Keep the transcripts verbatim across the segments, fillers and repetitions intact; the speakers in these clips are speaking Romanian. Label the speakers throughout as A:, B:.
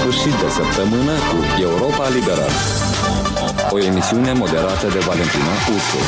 A: sfârșit de săptămână cu Europa Liberă. O emisiune moderată de Valentina Ursu.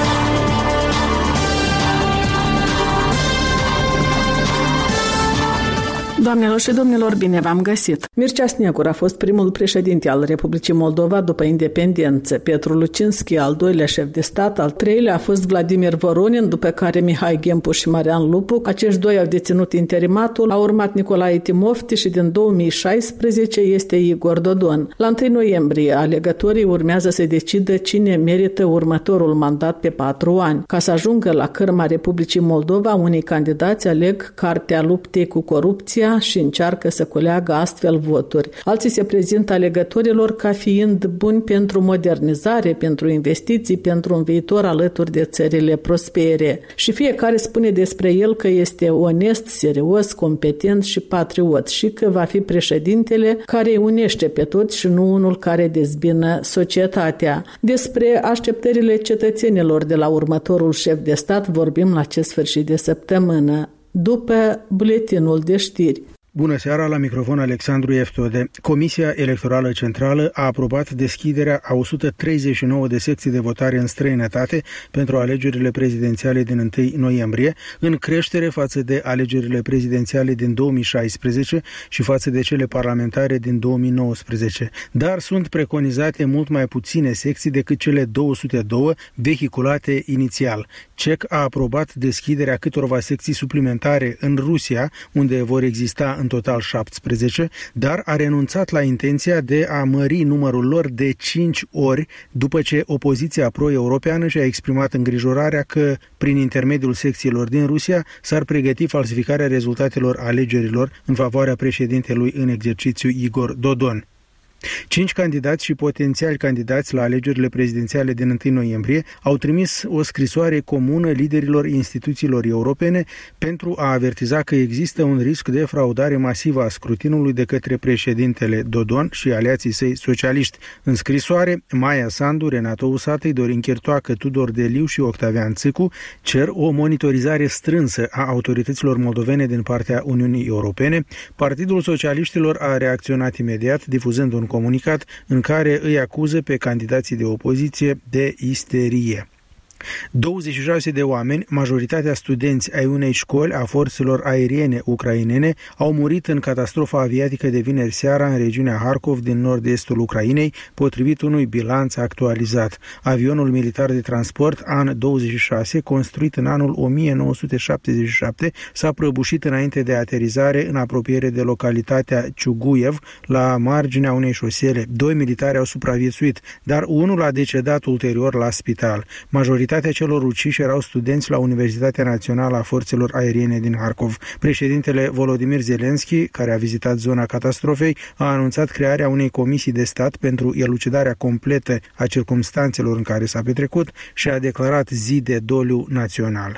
B: Doamnelor și domnilor, bine v-am găsit! Mircea Snegur a fost primul președinte al Republicii Moldova după independență, Petru Lucinski al doilea șef de stat, al treilea a fost Vladimir Voronin, după care Mihai Ghempu și Marian Lupu. Acești doi au deținut interimatul, a urmat Nicolae Timofti și din două mii șaisprezece este Igor Dodon. La întâi noiembrie, alegătorii urmează să decidă cine merită următorul mandat pe patru ani. Ca să ajungă la cârma Republicii Moldova, unii candidați aleg cartea luptei cu corupția și încearcă să culeagă astfel voturi. Alții se prezintă alegătorilor ca fiind buni pentru modernizare, pentru investiții, pentru un viitor alături de țările prospere. Și fiecare spune despre el că este onest, serios, competent și patriot și că va fi președintele care îi unește pe toți și nu unul care dezbină societatea. Despre așteptările cetățenilor de la următorul șef de stat vorbim la acest sfârșit de săptămână, după buletinul de știri.
C: Bună seara, la microfon Alexandru Eftode. Comisia Electorală Centrală a aprobat deschiderea a o sută treizeci și nouă de secții de votare în străinătate pentru alegerile prezidențiale din întâi noiembrie, în creștere față de alegerile prezidențiale din două mii șaisprezece și față de cele parlamentare din două mii nouăsprezece. Dar sunt preconizate mult mai puține secții decât cele două sute doi vehiculate inițial. C E C a aprobat deschiderea câtorva secții suplimentare în Rusia, unde vor exista în total șaptesprezece, dar a renunțat la intenția de a mări numărul lor de cinci ori după ce opoziția pro-europeană și-a exprimat îngrijorarea că, prin intermediul secțiilor din Rusia, s-ar pregăti falsificarea rezultatelor alegerilor în favoarea președintelui în exercițiu Igor Dodon. Cinci candidați și potențiali candidați la alegerile prezidențiale din întâi noiembrie au trimis o scrisoare comună liderilor instituțiilor europene pentru a avertiza că există un risc de fraudare masivă a scrutinului de către președintele Dodon și aliații săi socialiști. În scrisoare, Maia Sandu, Renato Usatăi, Dorin Chirtoacă, Tudor Deliu și Octavian Țicu cer o monitorizare strânsă a autorităților moldovene din partea Uniunii Europene. Partidul Socialiștilor a reacționat imediat, difuzând un comunicat în care îi acuză pe candidații de opoziție de isterie. douăzeci și șase de oameni, majoritatea studenți ai unei școli a forțelor aeriene ucrainene, au murit în catastrofa aviatică de vineri seara în regiunea Harkov din nord-estul Ucrainei, potrivit unui bilanț actualizat. Avionul militar de transport An douăzeci și șase, construit în anul o mie nouă sute șaptezeci și șapte, s-a prăbușit înainte de aterizare în apropiere de localitatea Ciuguiev, la marginea unei șosele. Doi militari au supraviețuit, dar unul a decedat ulterior la spital. Majoritatea celor uciși erau studenți la Universitatea Națională a Forțelor Aeriene din Harkov. Președintele Volodymyr Zelensky, care a vizitat zona catastrofei, a anunțat crearea unei comisii de stat pentru elucidarea completă a circumstanțelor în care s-a petrecut și a declarat zi de doliu național.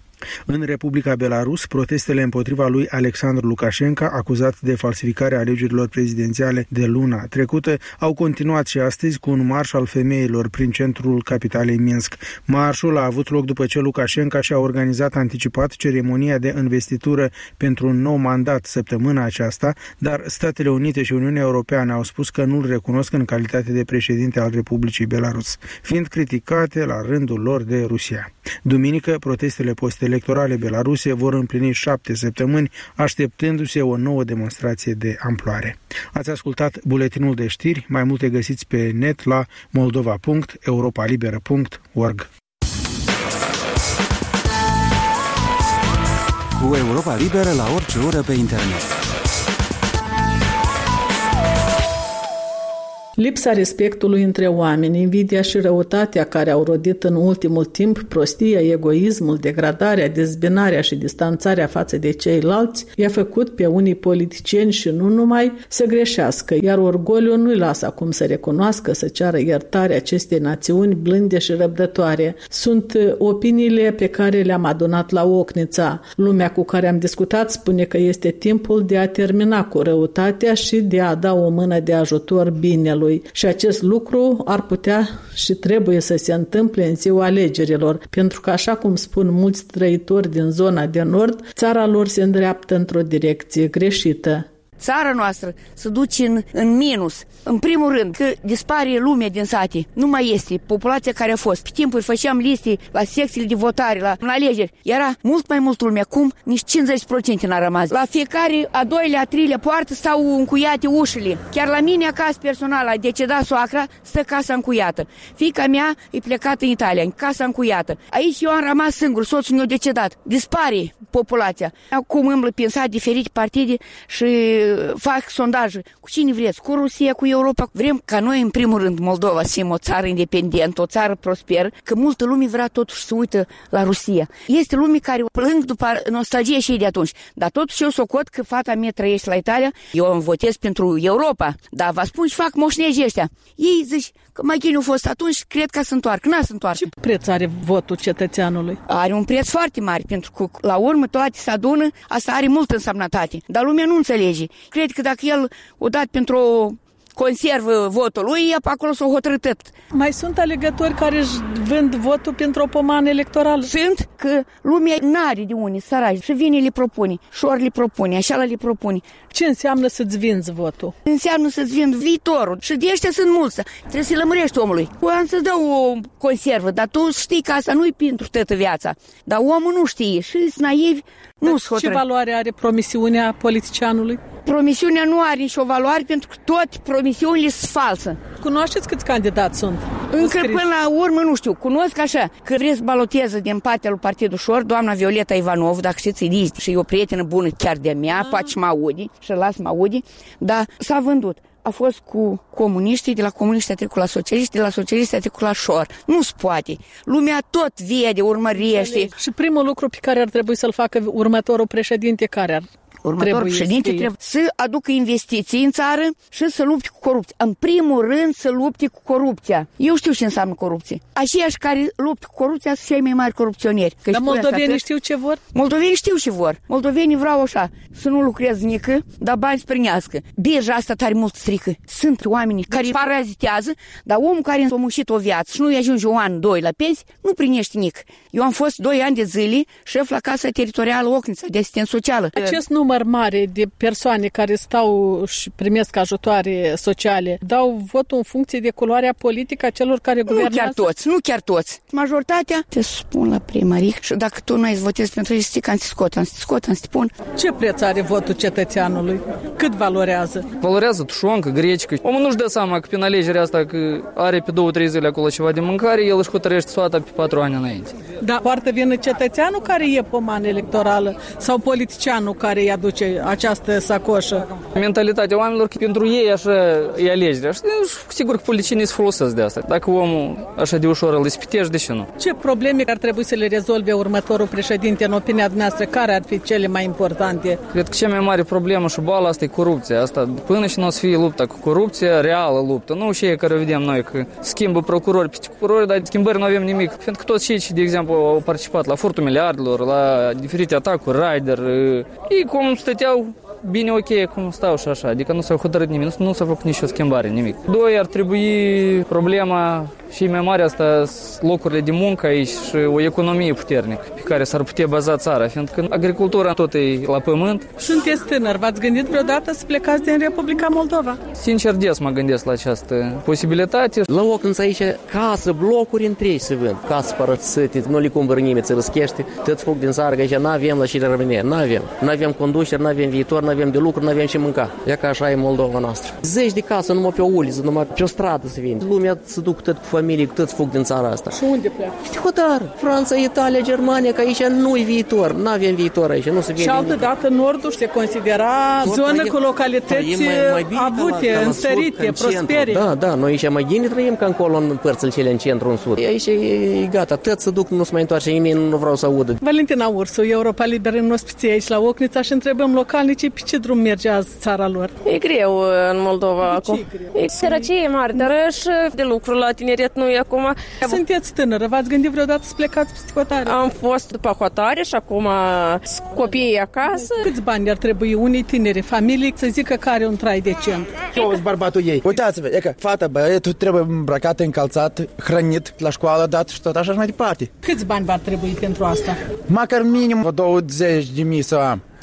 C: În Republica Belarus, protestele împotriva lui Alexandru Lukashenko, acuzat de falsificarea alegerilor prezidențiale de luna trecută, au continuat și astăzi cu un marș al femeilor prin centrul capitalei Minsk. Marșul a avut loc după ce Lukashenko și-a organizat anticipat ceremonia de investitură pentru un nou mandat săptămâna aceasta, dar Statele Unite și Uniunea Europeană au spus că nu-l recunosc în calitate de președinte al Republicii Belarus, fiind criticate la rândul lor de Rusia. Duminică, protestele post-electorale belaruse vor împlini șapte săptămâni, așteptându-se o nouă demonstrație de amploare. Ați ascultat buletinul de știri, mai multe găsiți pe net la moldova punct europa liberă punct org.
D: Cu Europa Liberă la orice oră pe internet.
B: Lipsa respectului între oameni, invidia și răutatea care au rodit în ultimul timp prostia, egoismul, degradarea, dezbinarea și distanțarea față de ceilalți i-a făcut pe unii politicieni și nu numai să greșească, iar orgoliul nu-i lasă acum să recunoască, să ceară iertare acestei națiuni blânde și răbdătoare. Sunt opiniile pe care le-am adunat la Ocnița. Lumea cu care am discutat spune că este timpul de a termina cu răutatea și de a da o mână de ajutor binelui. Și acest lucru ar putea și trebuie să se întâmple în ziua alegerilor, pentru că, așa cum spun mulți trăitori din zona de nord, țara lor se îndreaptă într-o direcție greșită.
E: țara noastră se duce în, în minus. În primul rând, că dispare lumea din sate. Nu mai este populația care a fost. Pe timpuri făceam liste la secțiile de votare, la, la alegeri. Era mult mai mult lume. Acum nici cincizeci la sută n-a rămas. La fiecare a doilea, a treilea poartă stau încuiate ușile. Chiar la mine acasă personal a decedat soacra, stă casa încuiată. Fiica mea e plecată în Italia, în casa încuiată. Aici eu am rămas singur, soțul meu decedat. Dispare populația. Acum îmblă prin sat diferite partide și fac sondaje. Cu cine vreți? Cu Rusia, cu Europa? Vrem ca noi, în primul rând, Moldova, să fim o țară independentă, o țară prosperă, că multă lume vrea totuși să uită la Rusia. Este lume care plâng după nostalgie și ei de atunci. Dar totuși eu socot că fata mea trăiește la Italia, eu îmi votez pentru Europa. Dar vă spun și fac moșnegii ăștia. Ei zici că mai gine au fost atunci, cred că se întoarcă. N-a se întoarcă.
B: Ce preț are votul cetățeanului?
E: Are un preț foarte mare, pentru că la urmă toate se adună, asta are multă însemnătate. Dar lumea nu înțelege. Cred că dacă el o dat pentru o conservă votul lui, acolo s-o hotărât.
B: Mai sunt alegători care își vând votul pentru o pomană electorală?
E: Sunt, că lumea n-are de unii săraci și vine le propune, și ori le propune, așa le propune.
B: Ce înseamnă să-ți vinzi votul?
E: Înseamnă să-ți vinzi viitorul și de ăștia sunt mulți. Trebuie să-i lămurești omului. Am să-ți dau o conservă, dar tu știi că asta nu-i pentru toată viața. Dar omul nu știe și sunt naivi. Nu
B: ce valoare are promisiunea politicianului?
E: Promisiunea nu are nicio valoare pentru că toate promisiunile sunt false.
B: Cunoașteți câți candidați sunt?
E: Încă până la urmă nu știu. Cunosc așa că vreți să baloteze din partea lui Partidul Șor doamna Violeta Ivanov, dacă știți, e și e o prietenă bună chiar de-a mea, ah. poate și mă aude și las mă aude, dar s-a vândut. A fost cu comuniștii, de la comuniști a trecut la socialiști, de la socialiști a trecut la Șor. Nu se poate. Lumea tot vede, urmărește.
B: Și primul lucru pe care ar trebui să-l facă următorul președinte, care ar
E: Următorul președinte trebuie să aducă investiții în țară și să lupte cu corupția. În primul rând să lupte cu corupția. Eu știu ce înseamnă corupție. Aceiași care luptă cu corupția sunt cei mai mari corupționeri. Că
B: dar moldovenii știu ce vor?
E: Moldovenii știu ce vor. Moldovenii vreau așa, să nu lucrez nică, dar bani să primească. Birja asta tare mult strică. Sunt oamenii care parazitează, dar omul care a mușit o viață și nu-i ajunge un an, doi la pensie, nu primește nic. Eu am fost doi ani de zile șef la Casa Teritorială Ocnița de asistență socială.
B: Acest număr mare de persoane care stau și primesc ajutoare sociale dau votul în funcție de culoarea politică a celor care guvernează?
E: Nu chiar toți, nu chiar toți. Majoritatea te spun la primărie și dacă tu nu ai să votezi pentru ei, știi că am să scot, am să scot, am să spun.
B: Ce preț are votul cetățeanului? Cât valorează?
F: Valorează tușoncă, grecică. Omul nu-și dă seama că prin alegerea asta că are pe două, trei zile acolo ceva de mâncare, el își hotărăște soata pe patru ani înainte.
B: Da, poartă vină cetățeanul care e pomană electorală sau politicianul care îi aduce această sacoșă?
F: Mentalitatea oamenilor că pentru ei așa e alegerea. Și sigur că politicienii se folosesc de asta. Dacă omul așa de ușor îl ispitești, de ce nu?
B: Ce probleme ar trebui să le rezolve următorul președinte în opinia dumneavoastră? Care ar fi cele mai importante?
F: Cred că cea mai mare problemă și boala asta e corupția. Asta până și nu o să fie lupta cu corupția, reală luptă. Nu și care vedem noi că schimbă procurori pe procurori, dar schimbări nu avem nimic. Pentru că toți cei, de exemplu, au participat la furtul miliardelor, la diferite atacuri, Raider, ei cum stăteau bine, ok, cum stau și așa, adică nu s-a hotărât nimic, nu, nu s-a făcut nicio schimbare, nimic. Doi, ar trebui problema și mai mare asta, locurile de muncă aici și o economie puternică pe care s-ar putea baza țara, fiindcă agricultura tot e la pământ.
B: Sunteți tânăr, v-ați gândit vreodată să plecați din Republica Moldova?
F: Sincer, des mă gândesc la această posibilitate.
G: La Ocnița aici casă, blocuri întregi se vând, casă părăsite, nu le cumpără nimeni, se răschește, tot fug din țară, că aici n-avem la cine rămâne, n-avem. N-avem conducere, n-avem viitor, n-avem de lucru, n-avem ce mânca. Ia că așa e Moldova noastră. Zeci de casă numai pe o uliță, numai pe o stradă se vinde. Lumea se duc tot cu familie, cu toți fug din țara asta.
B: Și unde pleacă?
G: Este hotar. Franța, Italia, Germania, că aici nu-i viitor. N-avem viitor aici, nu se vede.
B: Și altă dată Nordul se considera zonă cu localități avute, înstărite, prospere.
G: Da, da, noi aici mai bine trăim ca încolo în părțile cele în centru, în sud. Aici e gata, tot se duc, nu se mai întoarce nimeni, nu vreau să audă.
B: Valentina Ursu, Europa Liberă în ospiție aici la Ocnița și întrebăm localnicii pe ce drum merge azi țara lor.
H: E greu în Moldova acum.
B: E,
H: e sărăcie mare, dar și de lucru la tineret nu e acum.
B: Sunteți tânără, v-ați gândit vreodată să plecați peste hotare?
H: Am fost după hotare și acum copiii acasă.
B: Câți bani ar trebui unei tinere familii să zică că are un trai decent?
I: Eu sunt bărbatul ei. Uitați-vă, e că fata, băietul trebuie îmbrăcat, încălțat, hrănit, la școală dat și tot așa și mai departe.
B: Câți bani v-ar trebui pentru asta?
I: Măcar minim douăzeci de mii să am.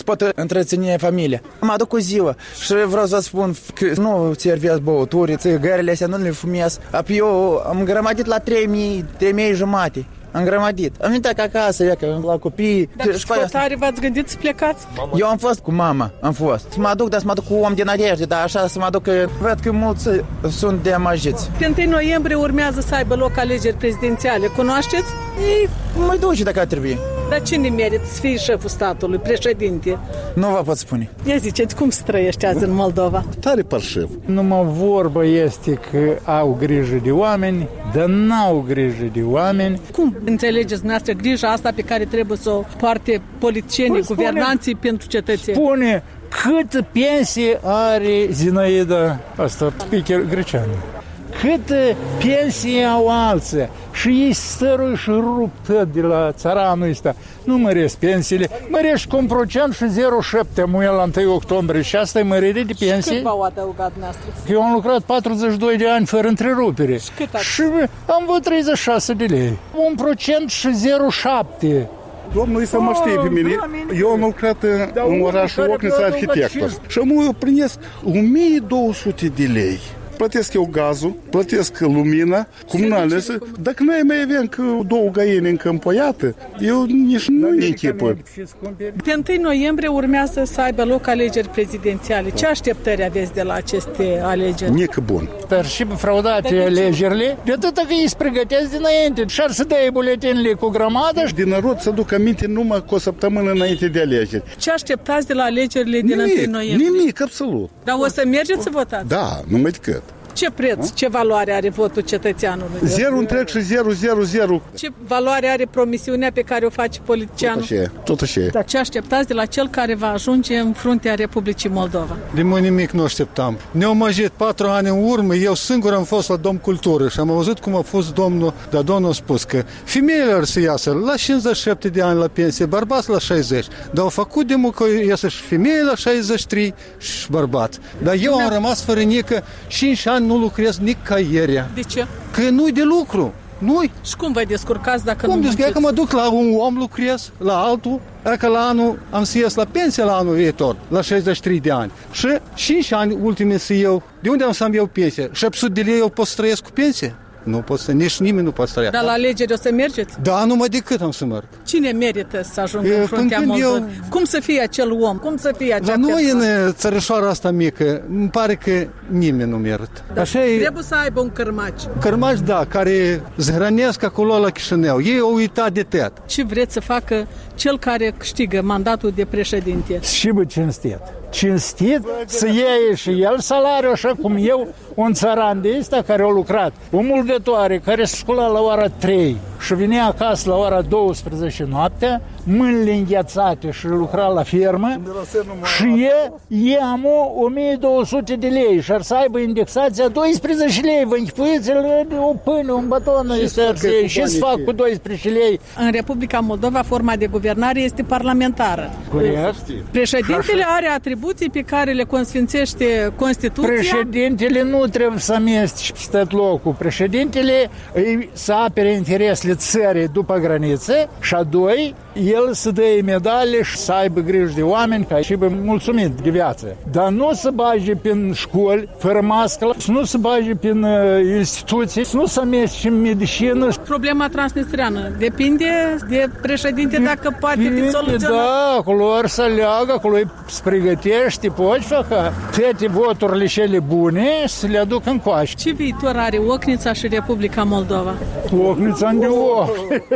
I: pot întreține familia. Mă aduc o ziua și vreau să spun că nu servesc băuturi, țigările astea nu le fumez. Apoi eu am grămadit la trei mii, trei mii jumate. Am grămadit. Am venit acasă, ia, că la copii.
B: Dar ce tare v-ați gândit să plecați?
I: Eu am fost cu mama, am fost. Să mă aduc, dar să mă aduc cu om din nădejde, dar așa să mă aduc, că văd că mulți sunt deamajiți.
B: Pe întâi noiembrie urmează să aibă loc alegeri prezidențiale. Cunoașteți?
I: Ei, mă duce dacă ar trebui.
B: Dar cine merită să fie șeful statului, președinte?
I: Nu vă pot spune.
B: Ia ziceți, cum se trăiește azi în Moldova?
J: Tare parșiv.
K: Numai vorba este că au grijă de oameni, dar n-au grijă de oameni.
B: Cum înțelegeți dumneavoastră grija asta pe care trebuie să o poarte politicienii,
K: spune,
B: guvernanții pentru cetățeni?
K: Spune cât pensie are Zinaida, asta, speaker greceană. Cât pensie au alții și ei stărui și rup tot de la țaranul ăsta. Nu măresc pensiile, mărești cu un procent și zero virgulă șapte muie la întâi octombrie și asta e mărire de pensie.
B: Și cât v-au adăugat dumneavoastră?
K: Eu am lucrat patruzeci și doi de ani fără întrerupere
B: și, cât
K: și am văzut treizeci și șase de lei. Un procent și zero virgulă șapte.
J: Domnul să mă știe pe mine. Eu am lucrat în orașul Ocnița arhitector și mă primesc o mie două sute de lei. Plătesc eu gazul, plătesc lumina, comunale. Dacă noi mai avem că două găini încă împoiată, eu nici nu ne închipă.
B: Pe întâi noiembrie urmează să aibă loc alegeri prezidențiale. Ce așteptări aveți de la aceste alegeri?
J: Nică bun.
K: Dar și fraudate alegerile, de atât că ei se pregătesc dinainte și ar să dea buletinile cu grămadă.
J: Din narod să duc aminte numai cu o săptămână înainte de alegeri.
B: Ce așteptați de la alegerile din întâi noiembrie?
J: Nimic, absolut.
B: Dar o să mergeți să votați?
J: Da, numai decât.
B: Ce preț, ce valoare are votul cetățeanului?
J: Zero întreg și zero, zero, zero.
B: Ce valoare are promisiunea pe care o face politicianul?
J: Tot așa e, tot așa e.
B: Dar ce așteptați de la cel care va ajunge în fruntea Republicii Moldova?
K: De mult nimic nu așteptam. Ne-au măjit patru ani în urmă, eu singur am fost la Domn Cultură și am auzit cum a fost domnul, dar domnul a spus că femeile ar să iasă la cincizeci și șapte de ani la pensie, bărbați la șaizeci. Dar au făcut de mult că iasă și femeile la șaizeci și trei și bărbați. Dar eu am rămas fără nică cinci ani nu lucrez nicăierea.
B: De ce?
K: Că nu-i de lucru. Nu-i.
B: Și cum vă descurcați dacă
K: cum
B: nu
K: munciți? Cum că mă duc la un om lucrez, la altul, dacă la anul am să ies la pensie la anul viitor, la șaizeci și trei de ani. Și cinci ani ultime să iau. De unde am să am eu pensie? șapte sute de lei eu pot să trăiesc cu pensie? Nu pot să, nici nimeni nu poate să trăiască.
B: Dar la alegeri o să mergeți?
K: Da, numai decât am să merg.
B: Cine merită să ajungă eu, în fruntea Moldovei? Eu... Cum să fie acel om? Cum să fie acea
K: persoană? La noi, în țărășoara asta mică, îmi pare că nimeni nu merită.
B: Da, așa trebuie e... să aibă un cărmaci.
K: Cărmaci, da, care zhrănesc acolo la Chișinău. Ei au uitat de tot.
B: Ce vreți să facă cel care câștigă mandatul de președinte?
K: Și bă, cinstit. Cinstit să iei și el salariul, așa cum eu, un țăran de ăsta care a lucrat, o mulgătoare care se scula la ora trei și venea acasă la ora douăsprezece noaptea, mâinile înghețate și lucra la fermă și e, e am o mie două sute de lei și ar să aibă indexația doisprezece lei, vă închipuiți-l o pâine, un baton și să fac cu doisprezece lei.
B: În Republica Moldova forma de guvernare este parlamentară. Președintele are atribuții pe care le consfințește Constituția.
K: Președintele nu trebuie să amestece pe tot locul. Președintele îi să apere interesele țării după graniță și a doi, el să dă medale și să aibă grijă de oameni ca și bă mulțumit de viață. Dar nu să bage prin școli fără mască, să nu să bage prin uh, instituții, să nu să amestece în medicină.
B: Problema transnistriană depinde de președinte dacă poate fi soluționată.
K: Da, acolo ar să leagă, acolo îi pregătește, poți facă toate voturile cele bune să le aduc în coașă.
B: Ce viitor are Ocnița și Republica Moldova?
K: Ocnița de ochi.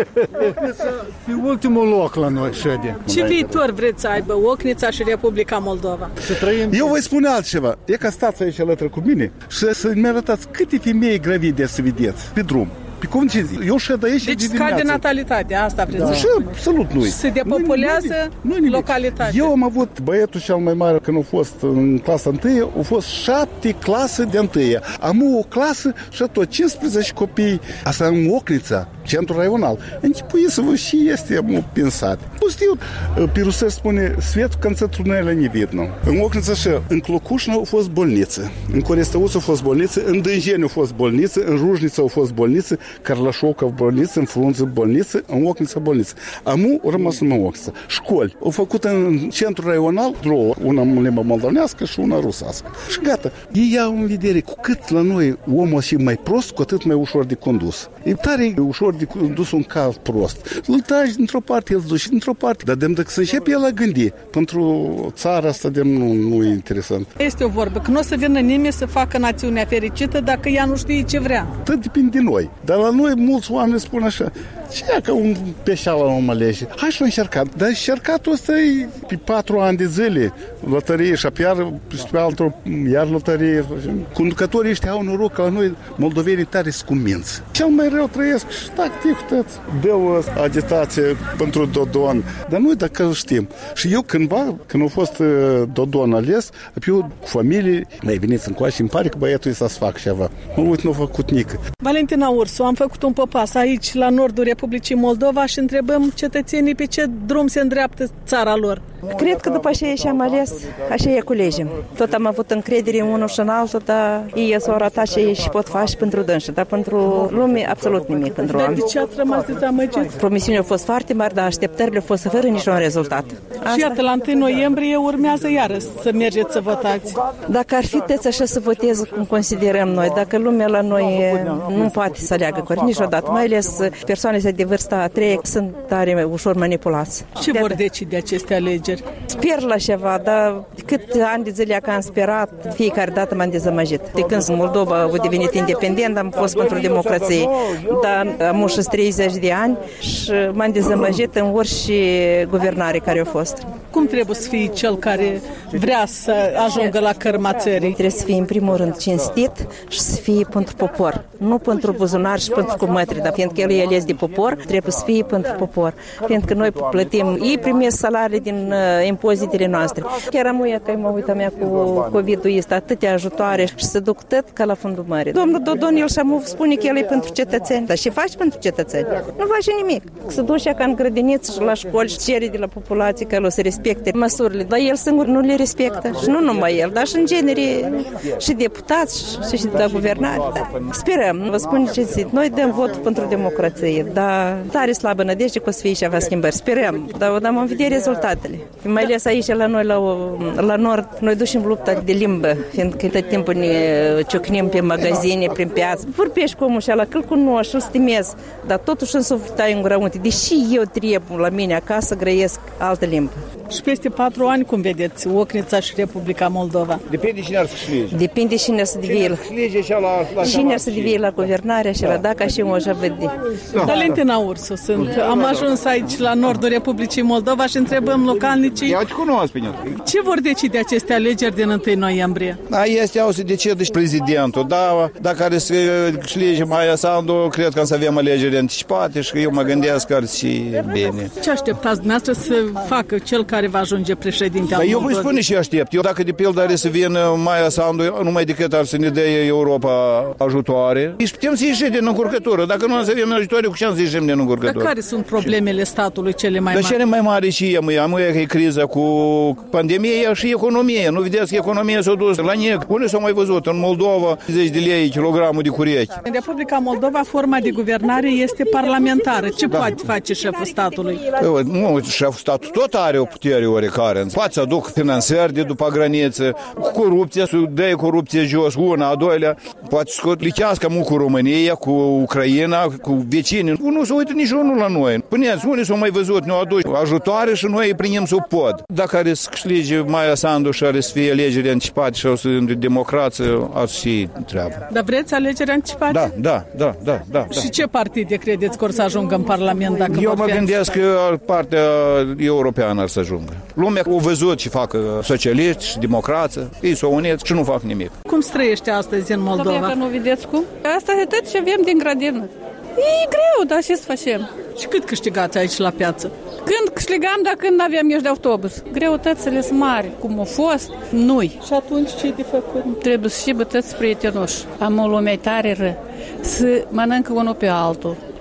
K: E ultimul loc la noi, șede.
B: Ce viitor vreți să aibă Ocnița și Republica Moldova?
J: Eu voi spune altceva. E că stați aici alături cu mine și să-mi arătați câte femei gravide să vedeți pe drum. Pe cum ce zic? Eu șed aici
B: deci
J: de
B: scade natalitatea, asta vreți
J: da.
B: să spune.
J: Absolut nu.
B: Și se depopulează localitatea.
J: Eu am avut băietul cel mai mare când a fost în clasa întâia, au fost șapte clase de întâia. Am o clasă și tot cincisprezece copii. Asta în Ocnița. centru raional. Închipuiți-vă și este pensat. Пустил, Пирусеш спune, свет в конце туннеля не видно. În Ocnița și în Clocușna au fost bolniță, în Corestăuț a fost bolniță, în Dânjeni a fost bolniță, în Rujnița a fost bolniță, Carlașovca bolniță, în Frunză bolniță, în Ocnița bolniță. Amu a rămas numai Ocnița. Școli. Au făcut în centru raional două, una în limba moldovenească și una rusească. Și gata. Ei iau în vedere cu cât la noi omul și mai prost, cu atât mai ușor de condus. E tare ușor de condus un cal prost. Îl tragi dintr-o parte, îl duci dintr-o parte. Dar de dacă să începe el a gândi, pentru țara asta de nu, nu e interesant.
B: Este o vorbă, că nu o să vină nimeni să facă națiunea fericită dacă ea nu știe ce vrea.
J: Tot depinde de noi. Dar la noi mulți oameni spun așa, ce e că un peșeală om alege? Hai și-l încercat. Dar încercatul ăsta e pe patru ani de zile. Lătărie și iar pe altul, iar lătărie. Conducătorii ăștia au noroc că la noi moldovenii tare scuminți. Cel mai rău trăiesc și tactic tăți. Dă-o agitație pentru Dodon. Dar noi dacă îl știm. Și eu cândva, când a fost Dodon ales, eu cu familie, mai veniți încoace și îmi pare că băiatul ăsta să fac ceva. Mă uit, nu a făcut nică.
B: Valentina Ursu, am făcut un popas aici, la nordul Republicii Moldova și întrebăm cetățenii pe ce drum se îndreaptă țara lor.
L: Cred că după aceea și-am ales, așa e culegem. Tot am avut încredere unul și în altul, dar ei s-au arătat ce ei și pot face pentru dânsă, dar pentru lume absolut nimic pentru
B: oameni. Dar de ce ați rămas dezamăgiți?
L: Promisiunile au fost foarte mari, dar așteptările au fost fără niciun rezultat. Asta...
B: Și iată, la întâi noiembrie urmează iară să mergeți să votați.
L: Dacă ar fi teți așa să votez cum considerăm noi, dacă lumea la noi nu poate să aleagă corect niciodată, mai ales persoanele de vârsta a treia sunt tare ușor manipulați.
B: Ce vor decide aceste alegeri?
L: Sper la ceva, dar cât ani de zile că am sperat, fiecare dată m-am dezamăgit. De când Moldova a devenit independent, am fost pentru democrație, dar am ușit treizeci de ani și m-am dezamăgit în orice guvernare care a fost.
B: Cum trebuie să fie cel care vrea să ajungă la cărma țării?
L: Trebuie să fie în primul rând cinstit și să fie pentru popor, nu pentru buzunar și pentru cumătri, dar fiindcă el e ales de popor, trebuie să fie pentru popor, fiindcă noi plătim, ei primesc salarii din uh, impozitele noastre. Chiar am uia că mă uitam mea cu COVID-ul ăsta, atâtea ajutoare și se duc tot ca la fundul mării. Domnul Dodon, el și-a spune că el e pentru cetățeni, dar ce faci pentru cetățeni? Nu face nimic. Se duce ca în grădiniță și la școli și cere de la populație că el o să respecte măsurile, dar el singur nu le respectă și nu numai el, dar și în genere și deputați și, și de guvernare. Da. Sperăm, vă spun ce zic, noi dăm vot pentru democrație, dar tare slabă nădejde că o să fie ceva schimbări. Sperăm, dar dăm în vedere rezultatele. Mai ales aici la noi, la, la nord, noi ducem lupta de limbă, fiindcă tot timpul ne ciocnim pe magazine, prin piață. Vorbești cu omul și ala, că-l cunoști, și-l stimez, dar totuși în suflet ai în gura unte, deși eu trebuie la mine acasă grăiesc altă limbă.
B: Și peste patru ani, cum vedeți, Ocnița și Republica Moldova?
M: Depinde cine ar să șlege.
L: Depinde cine să devie. Cine ar să devie la guvernare și la dacă și eu așa văd.
B: Valentina Ursu sunt. Am ajuns aici la nordul Republicii Moldova și întrebăm localnicii.
M: Eu te cunosc, bine.
B: Ce vor decide aceste alegeri din întâi noiembrie?
M: Da, este au să decide și prezidentul. Da, dacă are să șlege Maia Sandu, cred că să avem alegeri anticipate și eu mă gândesc că ar fi bine.
B: Ce așteptați dumneavoastră să facă cel care va ajunge președinte al
M: Eu voi spune și aștept. Eu dacă de pildă are să vină Maia Sandu, numai decât ar să ne dea Europa ajutoare. Și putem să ieșim din încurcătură. Dacă nu să avem ajutoare, cu ce am să ieșim din încurcătură?
B: Dar care sunt problemele statului cele mai mari?
M: Dar cele mai mari și am, am că e criza cu pandemia și economia. Nu vedeți că economia s-a dus la nec. Unde s-a mai văzut? În Moldova, zece de lei kilogramul de curechi.
B: În Republica Moldova, forma de guvernare este parlamentară. Ce da. poate face șeful statului?
M: Nu, șeful statului tot are o putere oarecare. Poate să aduc finanțări de după graniță, cu corupție, să dea corupție jos, una, a doilea, poate să lichească mu cu România, cu Ucraina, cu vecinii. Nu se uită niciunul la noi. Puneți, unii s-au mai văzut, ne-au adus ajutoare și noi îi primim sub pod. Dacă are să câștige Maia Sandu și are să fie alegeri anticipate și o să de democrație, ar fi treabă.
B: Dar vreți alegeri anticipate?
M: Da, da, da, da, da.
B: Și ce partide credeți că or să ajungă în Parlament dacă
M: Eu mă gândesc că partea europeană ar să ajungă. Lumea a văzut ce fac socialiști și democrații, ei s-au unit și nu fac nimic.
B: Cum străiește astăzi în Moldova?
H: Că nu vedeți cum? Asta e tot ce avem din grădină. E greu, dar ce să facem?
B: Și cât câștigați aici la piață?
H: Când câștigam, dar când nu aveam nici de autobuz. Greutățile sunt mari, cum au fost, nu-i.
B: Și atunci ce de făcut?
H: Trebuie să și bătăți prietenoși. Am o lume tare ră. Să mănâncă unul pe altul.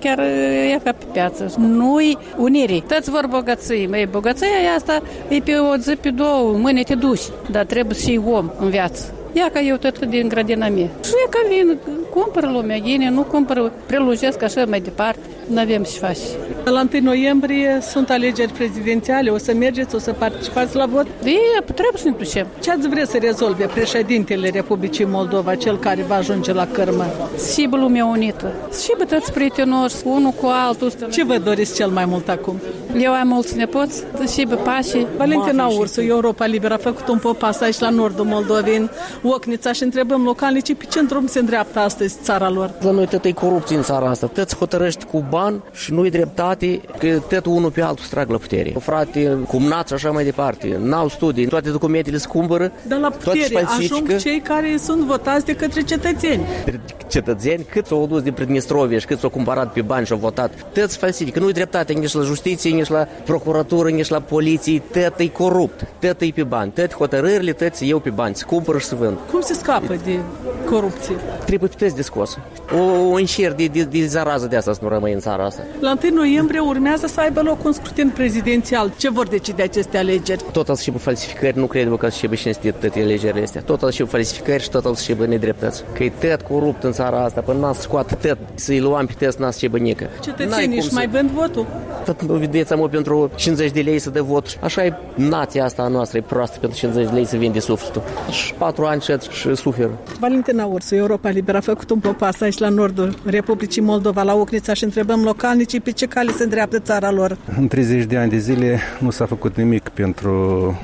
H: chiar e ca pe piață. Nu-i unirii. Toți vor bogății. Măi, bogăția asta e pe o zi, pe două, mâine te duci. Dar trebuie să fii om în viață. Ia ca eu tot din grădina mea. Și e ca vin, cumpără lumea ghine, nu cumpără, prelungesc așa mai departe. N-avem ce face.
B: La întâi noiembrie sunt alegeri prezidențiale, o să mergeți, o să participați la vot?
H: E, trebuie să ne ducem.
B: Ce ați vrea să rezolve președintele Republicii Moldova, cel care va ajunge la cărmă?
H: Și bă lumea unită, și bă toți prietenoși, unul cu altul.
B: Ce vă doriți cel mai mult acum?
H: Eu am mulți nepoți, și bă pașii.
B: Valentina Ursu, Europa Liberă, a făcut un popas aici la nordul Moldovei, în Ocnița, și întrebăm localnicii pe ce drum se îndreaptă astăzi țara lor.
G: La noi tot e corupție în țara asta, toți hotărăști cu bani și nu-i dreptate, că tot unul pe altul strag la putere. Frate, cumnați și așa mai departe, n-au studii, toate documentele se cumpără,
B: dar la putere ajung cei care sunt votați de către cetățeni.
G: Cetățeni, cât s-au dus din Pridnistrovie și cât s-au cumpărat pe bani și au votat, toți falsifică, nu-i dreptate nici la justiție, nici la procuratură, nici la poliție, tot e corupt, tot e pe bani, tot hotărârile, tot se iau pe bani, se cumpără și se vând.
B: Cum se scapă de corupție?
G: Trebuie toți de scos. O, o înșir de, de, de zarază de asta să nu rămâi în țara asta.
B: La întâi noiembrie urmează să aibă loc un scrutin prezidențial. Ce vor decide aceste alegeri?
G: Total și pe falsificări, nu cred că și pe cinstit toate alegerile astea. Total și pe falsificări și total și pe nedreptăți. Că e tot corupt în țara asta, până n-a scoate tot, să-i luăm pe test, n-a să ce bănică.
B: Cetățenii își mai vând votul?
G: Tot nu vedeți, am pentru cincizeci de lei să dă vot. Așa e nația asta a noastră, e proastă pentru cincizeci de lei să vinde sufletul. Și patru ani și, și suferă.
B: Valentina Ursu, Europa Liberă, a făcut un popas aici la nordul Republicii Moldova, la Ocnița, și întrebăm localnicii pe ce cale se îndreaptă țara lor.
N: În treizeci de ani de zile nu s-a făcut nimic pentru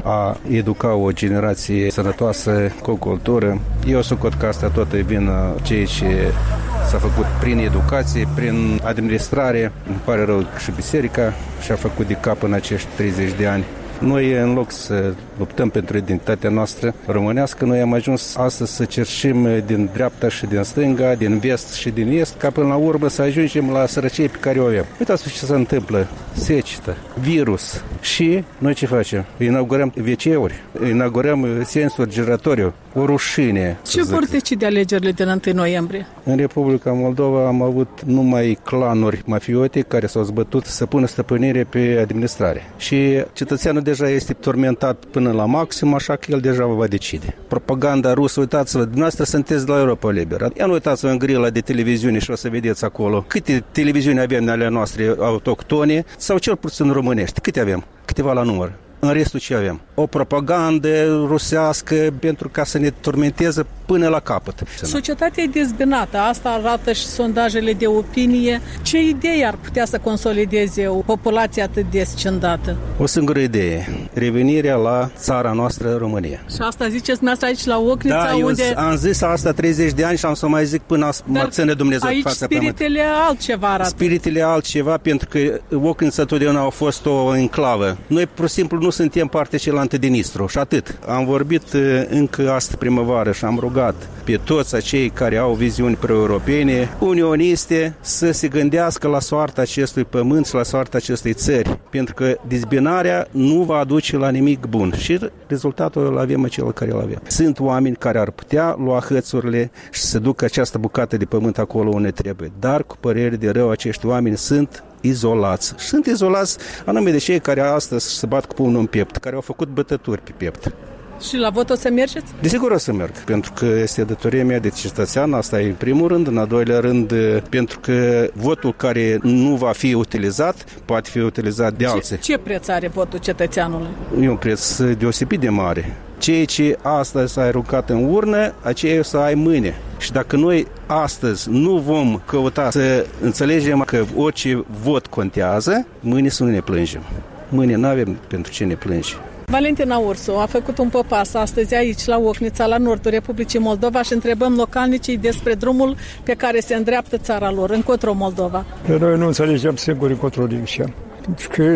N: a educa o generație sănătoasă cu o cultură. Eu socot că asta tot e vină ceea ce s-a făcut prin educație, prin administrare. Îmi pare rău și biserica și-a făcut de cap în acești treizeci de ani. Noi, în loc să luptăm pentru identitatea noastră românească, noi am ajuns astăzi să cerșim din dreapta și din stânga, din vest și din est, ca până la urmă să ajungem la sărăcie pe care o avem. Uitați ce se întâmplă. Secetă, virus. Și noi ce facem? Inaugurăm ve ce-uri, inaugurăm sensuri giratoriu, o rușine.
B: Ce vor decide alegerile din întâi noiembrie?
N: În Republica Moldova am avut numai clanuri mafiote care s-au zbătut să pună stăpânire pe administrare. Și cetățeanul deja este tormentat până la maxim, așa că el deja va decide. Propaganda rusă, uitați-vă, dumneavoastră sunteți la Europa Liberă. Ia nu uitați-vă în grila de televiziune și o să vedeți acolo câte televiziuni avem ale noastre autohtone sau cel puțin românești. Câte avem? Câteva la număr. În restul ce avem? O propagandă rusească pentru ca să ne tormenteze până la capăt.
B: Societatea e dezbinată, asta arată și sondajele de opinie. Ce idei ar putea să consolideze o populație atât de scindată?
N: O singură idee, revenirea la țara noastră, România.
B: Și asta ziceți dumneavoastră aici la Ocnița,
N: da,
B: unde...
N: Da, am zis asta treizeci de ani și am să mai zic până mă ține Dumnezeu
B: aici
N: fața
B: spiritele
N: pământ.
B: altceva arată.
N: Spiritele altceva, pentru că Ocnița totdeauna a fost o enclavă. Noi, pur și simplu, nu suntem parte cealaltă din Nistru și atât. Am vorbit încă astă primăvară și am rugat pe toți acei care au viziuni pro-europene, unioniste, să se gândească la soarta acestui pământ și la soarta acestei țări, pentru că dezbinarea nu va aduce la nimic bun și rezultatul îl avem acela care îl avem. Sunt oameni care ar putea lua hățurile și să ducă această bucată de pământ acolo unde trebuie, dar cu părere de rău acești oameni sunt izolați. Sunt izolați anume de cei care astăzi se bat cu pumnul în piept, care au făcut bătături pe piept.
B: Și la vot o să mergeți?
N: Desigur o să merg, pentru că este datoria mea de cetățean, asta e în primul rând, în al doilea rând, pentru că votul care nu va fi utilizat, poate fi utilizat de alții.
B: Ce, ce preț are votul cetățeanului?
N: E un preț deosebit de mare. Ceea ce astăzi s-a aruncat în urnă, aceea o să ai mâine. Și dacă noi astăzi nu vom căuta să înțelegem că orice vot contează, mâine să nu ne plângem. Mâine nu avem pentru ce ne plânge.
B: Valentina Ursu a făcut un popas astăzi aici la Ocnița, la nordul Republicii Moldova, și întrebăm localnicii despre drumul pe care se îndreaptă țara lor, încotro Moldova.
O: Noi nu înțelegem singuri încotro din ce. Pentru că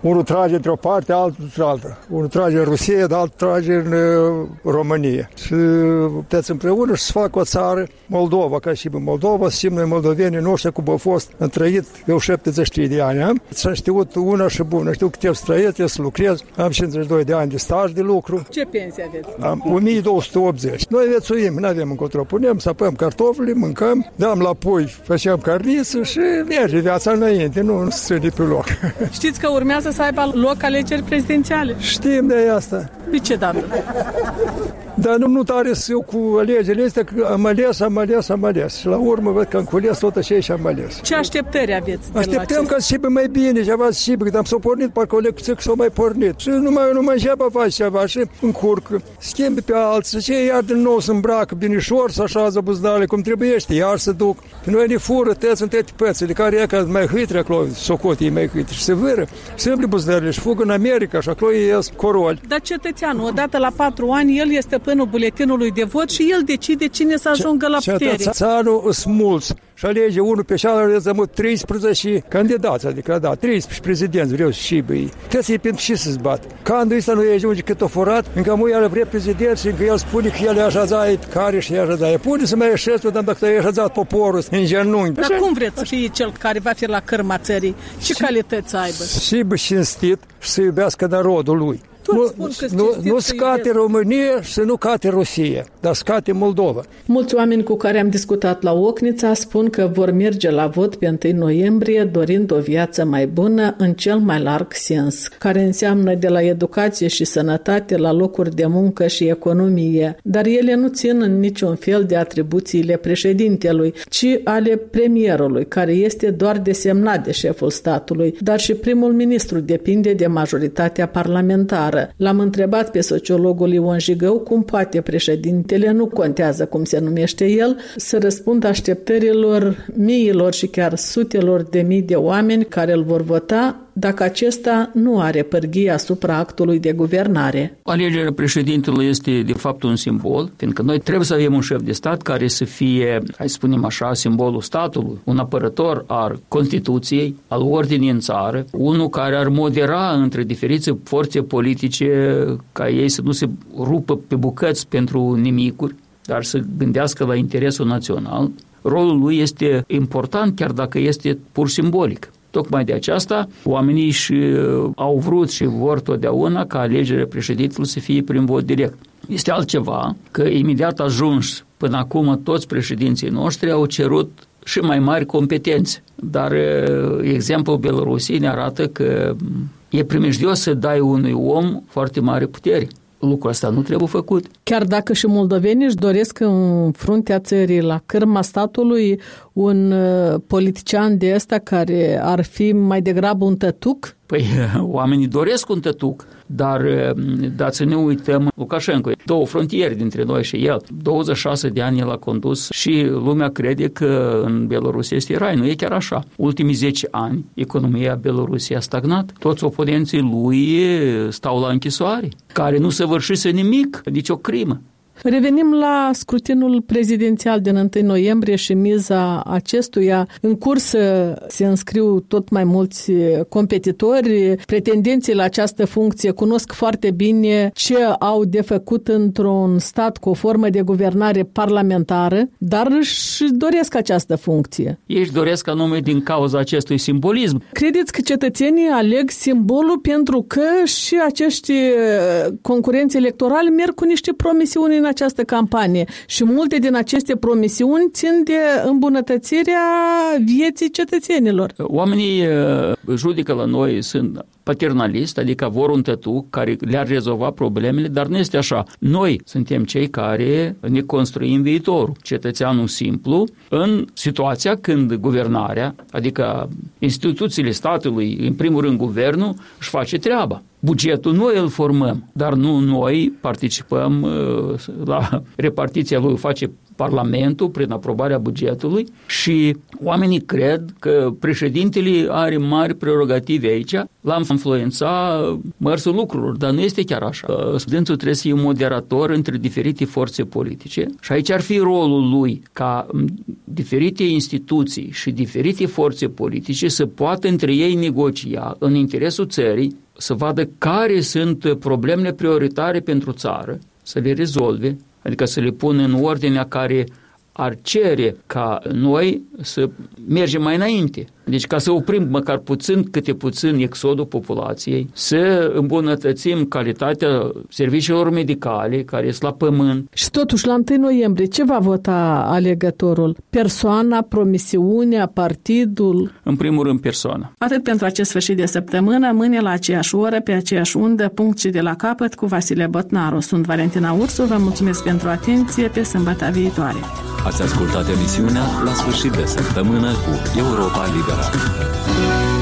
O: Unul trage într-o parte, altul într-alta. Unul trage în Rusia, dar altul trage în uh, România. Și puteți împreună și să fac o țară, Moldova, ca și Moldova, simt noi moldovenii noștri cum au fost, am trăit, eu șaptezeci și trei de ani am, și am știut una și bună, știu că trebuie să trăiesc, trebuie să lucrez, am cincizeci și doi de ani de staj de lucru.
B: Ce pensie aveți?
O: Am o mie două sute optzeci. Noi viețuim, nu avem încotro, punem, sapăm cartofii, mâncăm, dăm la pui, facem carniță și merge viața înainte, nu se de pe loc.
B: Știți că urmează să aibă loc alegeri prezidențiale?
O: Știm de asta.
B: De ce dată?
O: Dar nu, nu tare să eu cu alegerile astea, că am ales, am ales, am ales. Și la urmă văd că am cules tot așa și am ales.
B: Ce așteptări aveți?
O: Așteptăm ca să fie mai bine, ceva să fie, că am s-o pornit, parcă o lecție că s-o mai pornit. Și numai, numai înceapă face ceva și încurcă, schimbi pe alții, și iar din nou se îmbracă binișor, să așează buzdale cum trebuiește, iar se duc. Și noi ne fură tăți în toate pățile, care e ca mai hâitre acolo, socotii mai hâitre, și se vâră, se împli buzdale și fugă în America și acolo ies coroli.
B: Dar cetățeanul, odată la patru ani, el este până buletinului de vot și el decide cine să ajungă la putere.
O: Cetățeanul îs mulți și alege unul pe cealaltă, am treisprezece candidați, adică da, treisprezece prezidenți vreau și băi. Trebuie să-i pentru ce să-ți bat. Candul ăsta nu e unde cât o furat, încă mu el vrea prezident și încă el spune că el e așezat care și e așezat. Pune să mai așezt, dar dacă e așezat poporul în genunchi.
B: Dar cum vreți să fie cel care va fi la cârma țării? Ce calități să aibă?
O: Și bă cinstit și să iubească narodul lui. Nu, nu, nu scate România și nu cate Rusia, dar scate Moldova.
B: Mulți oameni cu care am discutat la Ocnița spun că vor merge la vot pe întâi noiembrie dorind o viață mai bună în cel mai larg sens, care înseamnă de la educație și sănătate la locuri de muncă și economie. Dar ele nu țin în niciun fel de atribuțiile președintelui, ci ale premierului, care este doar desemnat de șeful statului, dar și primul ministru depinde de majoritatea parlamentară. L-am întrebat pe sociologul Ion Jigău cum poate președintele, nu contează cum se numește el, să răspundă așteptărilor miilor și chiar sutelor de mii de oameni care îl vor vota dacă acesta nu are pârghie asupra actului de guvernare.
P: Alegerea președintelui este de fapt un simbol, fiindcă noi trebuie să avem un șef de stat care să fie, hai să spunem așa, simbolul statului, un apărător al Constituției, al ordinii în țară, unul care ar modera între diferite forțe politice ca ei să nu se rupă pe bucăți pentru nimicuri, dar să gândească la interesul național. Rolul lui este important, chiar dacă este pur simbolic. Tocmai de aceasta, oamenii și au vrut și vor totdeauna ca alegerea președintelui să fie prin vot direct. Este altceva că imediat ajuns până acum toți președinții noștri au cerut și mai mari competențe. Dar exemplul Belarusiei ne arată că e primejdios să dai unui om foarte mare putere. Lucrul ăsta nu trebuie făcut.
B: Chiar dacă și moldovenii își doresc în fruntea țării, la cârma statului, un politician de ăsta care ar fi mai degrabă un tătuc?
P: Păi oamenii doresc un tătuc, dar dați să ne uităm, Lukashenko, două frontiere dintre noi și el, douăzeci și șase de ani el a condus și lumea crede că în Belarus este rai, nu e chiar așa. Ultimii zece ani, economia Belarusiei a stagnat, toți oponenții lui stau la închisoare, care nu săvârșise nimic, nicio crimă.
B: Revenim la scrutinul prezidențial din întâi noiembrie și miza acestuia. În cursă se înscriu tot mai mulți competitori. Pretendenții la această funcție cunosc foarte bine ce au de făcut într-un stat cu o formă de guvernare parlamentară, dar își doresc această funcție.
P: Ei își doresc anume din cauza acestui simbolism.
B: Credeți că cetățenii aleg simbolul pentru că și acești concurenți electorali merg cu niște promisiuni în această campanie și multe din aceste promisiuni țin de îmbunătățirea vieții cetățenilor.
P: Oamenii judecă la noi, sunt paternalist, adică vor un tătuc care le-ar rezolva problemele, dar nu este așa. Noi suntem cei care ne construim viitorul. Cetățeanul simplu, în situația când guvernarea, adică instituțiile statului, în primul rând guvernul, își face treaba. Bugetul noi îl formăm, dar nu noi participăm la repartiția lui, face Parlamentul prin aprobarea bugetului și oamenii cred că președintele are mari prerogative aici l-am influența mărsul lucrurilor, dar nu este chiar așa. Studentul trebuie să fie moderator între diferite forțe politice și aici ar fi rolul lui ca diferite instituții și diferite forțe politice să poată între ei negocia în interesul țării, să vadă care sunt problemele prioritare pentru țară, să le rezolve, adică să le pună în ordinea care ar cere ca noi să mergem mai înainte. Deci ca să oprim măcar puțin, câte puțin exodul populației, să îmbunătățim calitatea serviciilor medicale care sunt la pământ.
B: Și totuși la întâi noiembrie ce va vota alegătorul? Persoana, promisiunea, partidul?
P: În primul rând persoana.
B: Atât pentru acest sfârșit de săptămână, mâine la aceeași oră, pe aceeași undă, punct și de la capăt cu Vasile Botnaru. Sunt Valentina Ursu, vă mulțumesc pentru atenție, pe sâmbătă viitoare.
A: Ați ascultat emisiunea La sfârșit de săptămână cu Europa Liberă.